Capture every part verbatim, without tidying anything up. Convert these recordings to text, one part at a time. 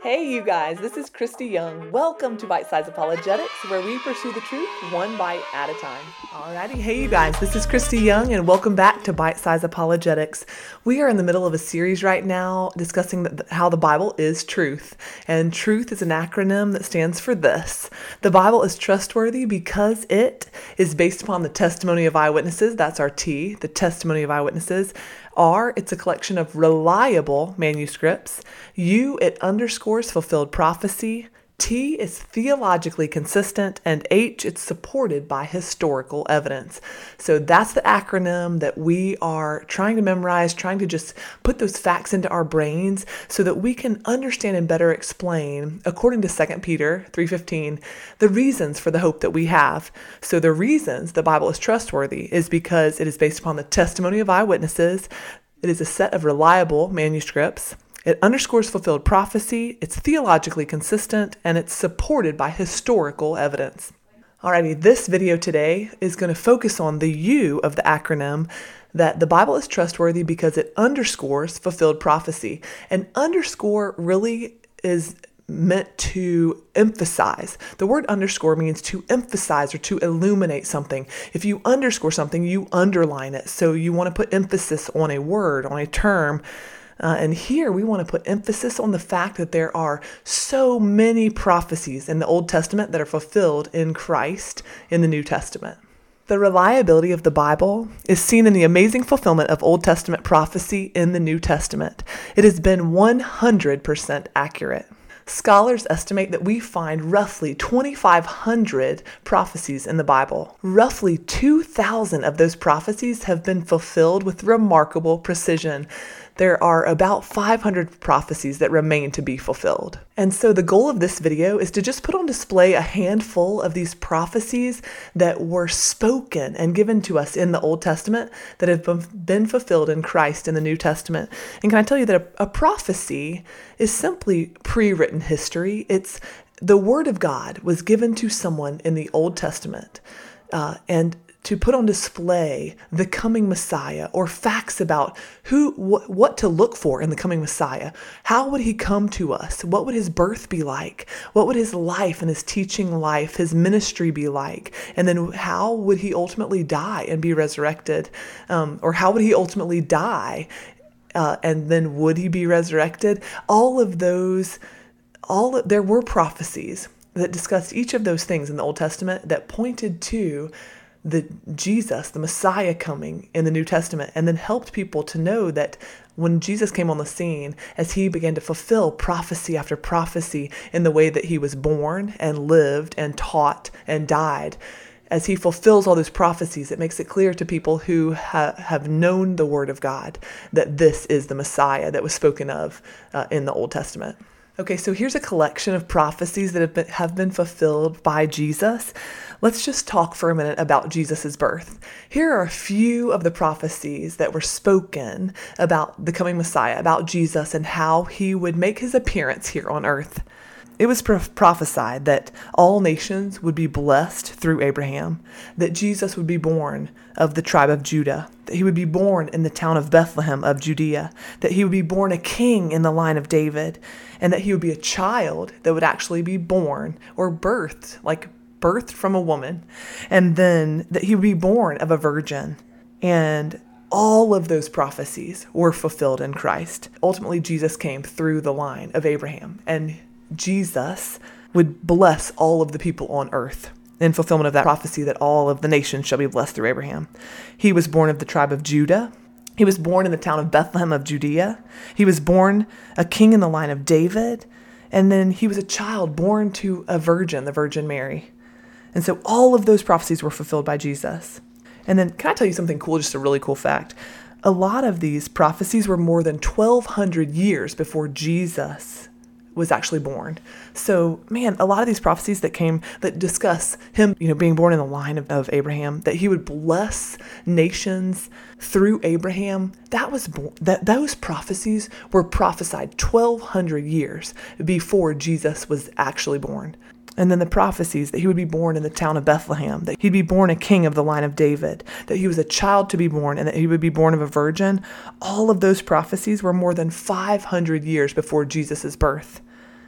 Hey you guys, this is Christy Young. Welcome to Bite Size Apologetics, where we pursue the truth one bite at a time. Alrighty, hey you guys, this is Christy Young and welcome back to Bite Size Apologetics. We are in the middle of a series right now discussing the, how the Bible is truth. And truth is an acronym that stands for this. The Bible is trustworthy because it is based upon the testimony of eyewitnesses. That's our T, the testimony of eyewitnesses. R, it's a collection of reliable manuscripts. U, it underscores fulfilled prophecy. T is theologically consistent, and H, it's supported by historical evidence. So that's the acronym that we are trying to memorize, trying to just put those facts into our brains so that we can understand and better explain, according to Second Peter three fifteen, the reasons for the hope that we have. So the reasons the Bible is trustworthy is because it is based upon the testimony of eyewitnesses. It is a set of reliable manuscripts. It underscores fulfilled prophecy, it's theologically consistent, and it's supported by historical evidence. Alrighty, this video today is going to focus on the U of the acronym, that the Bible is trustworthy because it underscores fulfilled prophecy. And underscore really is meant to emphasize. The word underscore means to emphasize or to illuminate something. If you underscore something, you underline it. So you want to put emphasis on a word, on a term. Uh, and here we want to put emphasis on the fact that there are so many prophecies in the Old Testament that are fulfilled in Christ in the New Testament. The reliability of the Bible is seen in the amazing fulfillment of Old Testament prophecy in the New Testament. It has been one hundred percent accurate. Scholars estimate that we find roughly twenty-five hundred prophecies in the Bible. Roughly two thousand of those prophecies have been fulfilled with remarkable precision. There are about five hundred prophecies that remain to be fulfilled. And so the goal of this video is to just put on display a handful of these prophecies that were spoken and given to us in the Old Testament that have been fulfilled in Christ in the New Testament. And can I tell you that a, a prophecy is simply pre-written history. It's the Word of God was given to someone in the Old Testament, uh, and to put on display the coming Messiah, or facts about who, wh- what to look for in the coming Messiah. How would he come to us? What would his birth be like? What would his life and his teaching life, his ministry be like? And then how would he ultimately die and be resurrected? Um, or how would he ultimately die? Uh, and then would he be resurrected? All of those, all there were prophecies that discussed each of those things in the Old Testament that pointed to the Jesus, the Messiah coming in the New Testament, and then helped people to know that when Jesus came on the scene, as he began to fulfill prophecy after prophecy in the way that he was born and lived and taught and died, as he fulfills all those prophecies, it makes it clear to people who ha- have known the Word of God that this is the Messiah that was spoken of uh, in the Old Testament. Okay, so here's a collection of prophecies that have been, have been fulfilled by Jesus. Let's just talk for a minute about Jesus' birth. Here are a few of the prophecies that were spoken about the coming Messiah, about Jesus and how he would make his appearance here on earth. It was pro- prophesied that all nations would be blessed through Abraham, that Jesus would be born of the tribe of Judah, that he would be born in the town of Bethlehem of Judea, that he would be born a king in the line of David, and that he would be a child that would actually be born or birthed, like birthed from a woman, and then that he would be born of a virgin. And all of those prophecies were fulfilled in Christ. Ultimately, Jesus came through the line of Abraham, and Jesus would bless all of the people on earth in fulfillment of that prophecy that all of the nations shall be blessed through Abraham. He was born of the tribe of Judah. He was born in the town of Bethlehem of Judea. He was born a king in the line of David. And then he was a child born to a virgin, the Virgin Mary. And so all of those prophecies were fulfilled by Jesus. And then can I tell you something cool, just a really cool fact? A lot of these prophecies were more than twelve hundred years before Jesus was actually born. So, man, a lot of these prophecies that came, that discuss him, you know, being born in the line of, of Abraham, that he would bless nations through Abraham, that was born, that those prophecies were prophesied twelve hundred years before Jesus was actually born. And then the prophecies that he would be born in the town of Bethlehem, that he'd be born a king of the line of David, that he was a child to be born, and that he would be born of a virgin. All of those prophecies were more than five hundred years before Jesus' birth.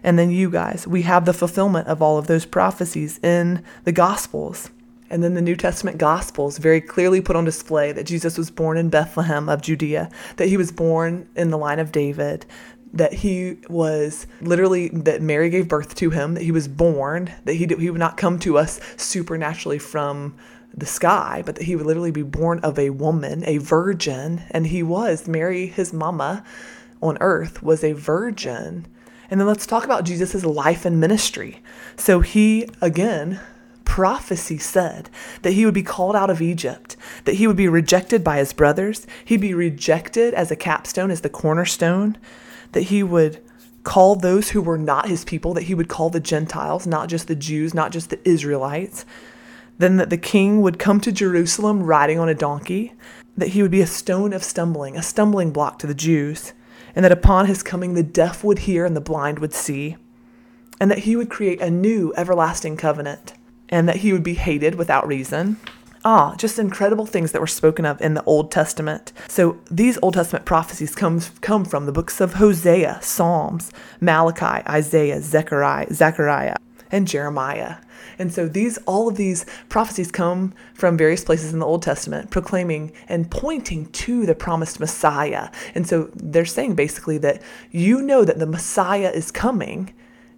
And then you guys, we have the fulfillment of all of those prophecies in the Gospels. And then the New Testament Gospels very clearly put on display that Jesus was born in Bethlehem of Judea, that he was born in the line of David, that he was literally, that Mary gave birth to him, that he was born, that he, he would not come to us supernaturally from the sky, but that he would literally be born of a woman, a virgin. And he was, Mary, his mama on earth, was a virgin. And then let's talk about Jesus' life and ministry. So he, again, prophecy said that he would be called out of Egypt, that he would be rejected by his brothers. He'd be rejected as a capstone, as the cornerstone, that he would call those who were not his people, that he would call the Gentiles, not just the Jews, not just the Israelites. Then that the king would come to Jerusalem riding on a donkey, that he would be a stone of stumbling, a stumbling block to the Jews, and that upon his coming the deaf would hear and the blind would see, and that he would create a new everlasting covenant, and that he would be hated without reason. Ah, just incredible things that were spoken of in the Old Testament. So these Old Testament prophecies come, come from the books of Hosea, Psalms, Malachi, Isaiah, Zechariah, Zechariah, and Jeremiah. And so these, all of these prophecies come from various places in the Old Testament, proclaiming and pointing to the promised Messiah. And so they're saying basically that you know that the Messiah is coming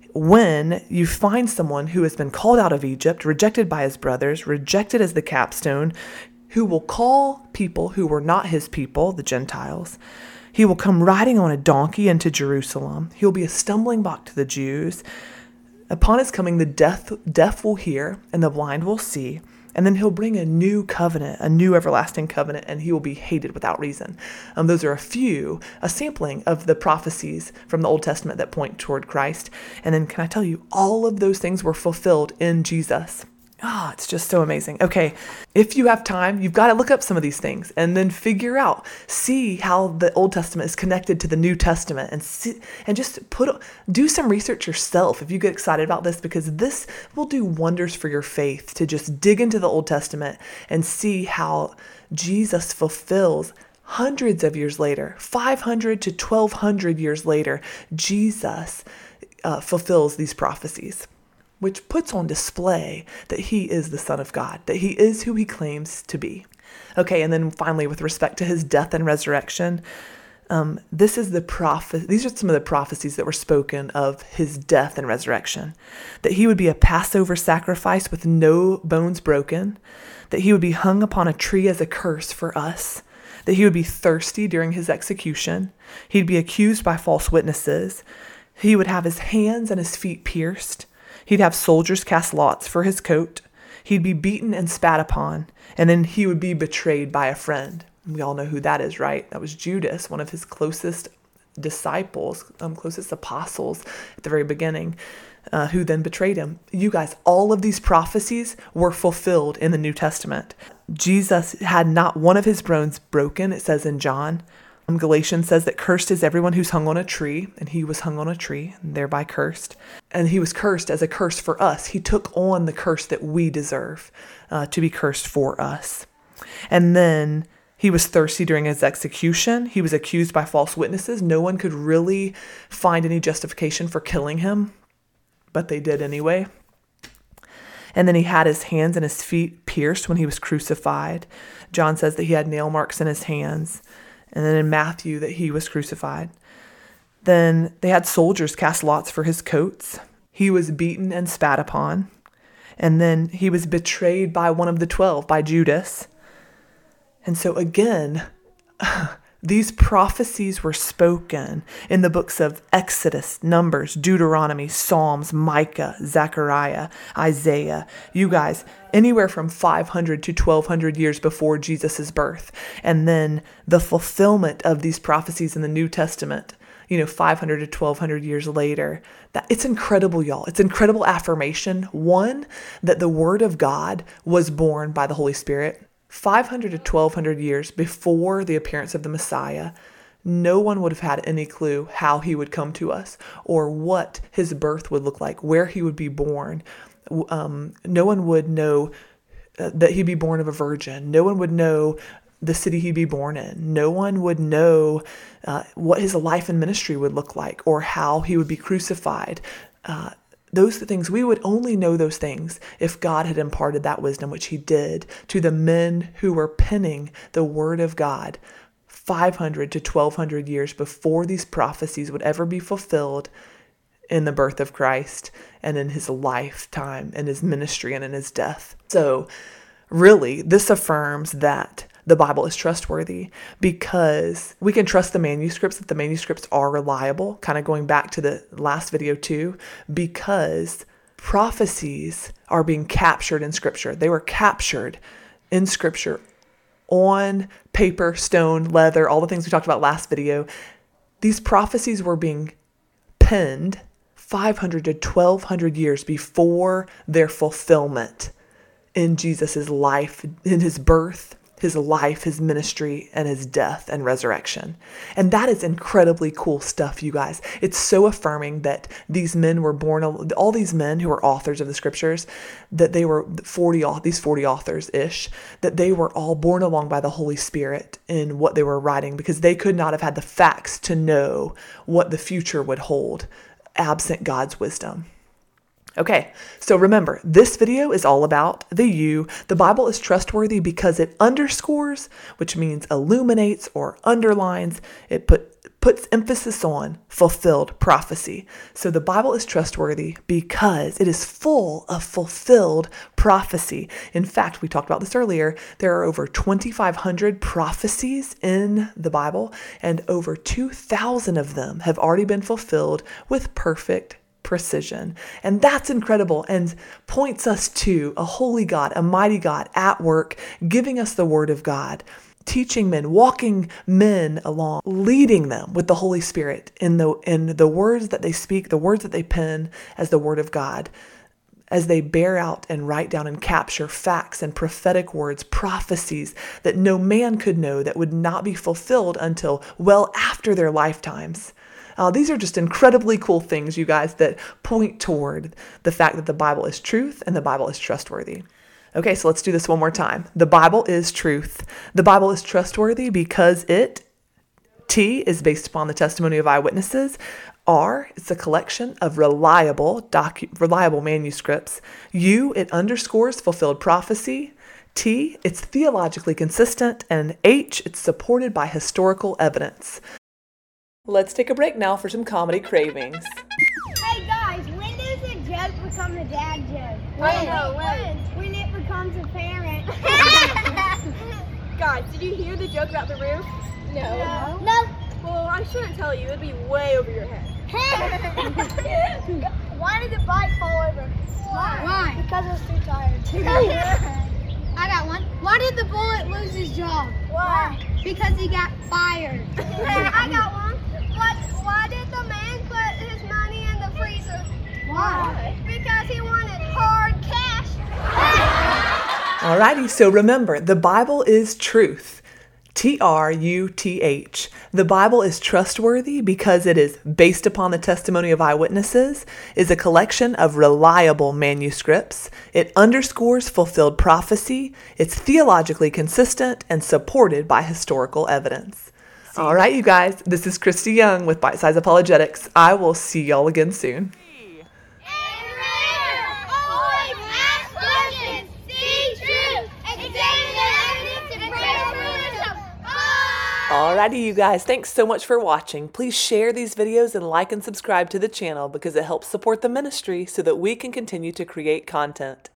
when you find someone who has been called out of Egypt, rejected by his brothers, rejected as the capstone, who will call people who were not his people, the Gentiles. He will come riding on a donkey into Jerusalem. He'll be a stumbling block to the Jews. Upon his coming, the deaf, deaf will hear and the blind will see. And then he'll bring a new covenant, a new everlasting covenant, and he will be hated without reason. Um, those are a few, a sampling of the prophecies from the Old Testament that point toward Christ. And then can I tell you, all of those things were fulfilled in Jesus. Ah, oh, it's just so amazing. Okay, if you have time, you've got to look up some of these things and then figure out, see how the Old Testament is connected to the New Testament, and see, and just put do some research yourself if you get excited about this, because this will do wonders for your faith to just dig into the Old Testament and see how Jesus fulfills hundreds of years later, five hundred to twelve hundred years later, Jesus uh, fulfills these prophecies, which puts on display that he is the Son of God, that he is who he claims to be. Okay, and then finally, with respect to his death and resurrection, um, this is the prophet. These are some of the prophecies that were spoken of his death and resurrection. That he would be a Passover sacrifice with no bones broken. That he would be hung upon a tree as a curse for us. That he would be thirsty during his execution. He'd be accused by false witnesses. He would have his hands and his feet pierced. He'd have soldiers cast lots for his coat. He'd be beaten and spat upon, and then he would be betrayed by a friend. We all know who that is, right? That was Judas, one of his closest disciples, um, closest apostles at the very beginning, uh, who then betrayed him. You guys, all of these prophecies were fulfilled in the New Testament. Jesus had not one of his bones broken, it says in John. Um, Galatians says that cursed is everyone who's hung on a tree, and he was hung on a tree, and thereby cursed. And he was cursed as a curse for us. He took on the curse that we deserve uh, to be cursed for us. And then he was thirsty during his execution. He was accused by false witnesses. No one could really find any justification for killing him, but they did anyway. And then he had his hands and his feet pierced when he was crucified. John says that he had nail marks in his hands. And then in Matthew that he was crucified. Then they had soldiers cast lots for his coats. He was beaten and spat upon. And then he was betrayed by one of the twelve, by Judas. And so again, these prophecies were spoken in the books of Exodus, Numbers, Deuteronomy, Psalms, Micah, Zechariah, Isaiah. You guys, anywhere from five hundred to twelve hundred years before Jesus' birth. And then the fulfillment of these prophecies in the New Testament, you know, five hundred to twelve hundred years later. That it's incredible, y'all. It's incredible affirmation. One, that the Word of God was born by the Holy Spirit. five hundred to twelve hundred years before the appearance of the Messiah, no one would have had any clue how he would come to us or what his birth would look like, where he would be born. Um, no one would know uh, that he'd be born of a virgin. No one would know the city he'd be born in. No one would know uh, what his life and ministry would look like or how he would be crucified. Uh, those things, we would only know those things if God had imparted that wisdom, which he did to the men who were penning the word of God five hundred to twelve hundred years before these prophecies would ever be fulfilled in the birth of Christ and in his lifetime and his ministry and in his death. So really, this affirms that the Bible is trustworthy because we can trust the manuscripts, that the manuscripts are reliable, kind of going back to the last video too, because prophecies are being captured in Scripture. They were captured in Scripture on paper, stone, leather, all the things we talked about last video. These prophecies were being penned five hundred to twelve hundred years before their fulfillment in Jesus's life, in his birth, his life, his ministry, and his death and resurrection. And that is incredibly cool stuff, you guys. It's so affirming that these men were born, all these men who were authors of the scriptures, that they were forty, these forty authors-ish, that they were all born along by the Holy Spirit in what they were writing, because they could not have had the facts to know what the future would hold, absent God's wisdom. Okay, so remember, this video is all about the you. The Bible is trustworthy because it underscores, which means illuminates or underlines. It put, puts emphasis on fulfilled prophecy. So the Bible is trustworthy because it is full of fulfilled prophecy. In fact, we talked about this earlier. There are over twenty-five hundred prophecies in the Bible, and over two thousand of them have already been fulfilled with perfect precision. And that's incredible and points us to a holy God, a mighty God at work, giving us the word of God, teaching men, walking men along, leading them with the Holy Spirit in the, in the words that they speak, the words that they pen as the word of God, as they bear out and write down and capture facts and prophetic words, prophecies that no man could know, that would not be fulfilled until well after their lifetimes. Uh, these are just incredibly cool things, you guys, that point toward the fact that the Bible is truth and the Bible is trustworthy. Okay, so let's do this one more time. The Bible is truth. The Bible is trustworthy because it, T, is based upon the testimony of eyewitnesses. R, it's a collection of reliable, docu- reliable manuscripts. U, it underscores fulfilled prophecy. T, it's theologically consistent. And H, it's supported by historical evidence. Let's take a break now for some comedy cravings. Hey guys, when does a joke become a dad joke? I don't know, when? When it becomes a parent. Guys, did you hear the joke about the roof? No. No. No. Well, I shouldn't tell you. It'd be way over your head. Why did the bike fall over? Why? Why? Because it was too tired. I got one. Why did the bullet lose his job? Why? Because he got fired. I got one. What, why did the man put his money in the freezer? Why? Because he wanted hard cash. Alrighty, so remember, the Bible is truth. T R U T H. The Bible is trustworthy because it is based upon the testimony of eyewitnesses, is a collection of reliable manuscripts. It underscores fulfilled prophecy. It's theologically consistent and supported by historical evidence. All right, you guys, this is Christy Young with Bite Size Apologetics. I will see y'all again soon. Alrighty, you guys, thanks so much for watching. Please share these videos and like and subscribe to the channel because it helps support the ministry so that we can continue to create content.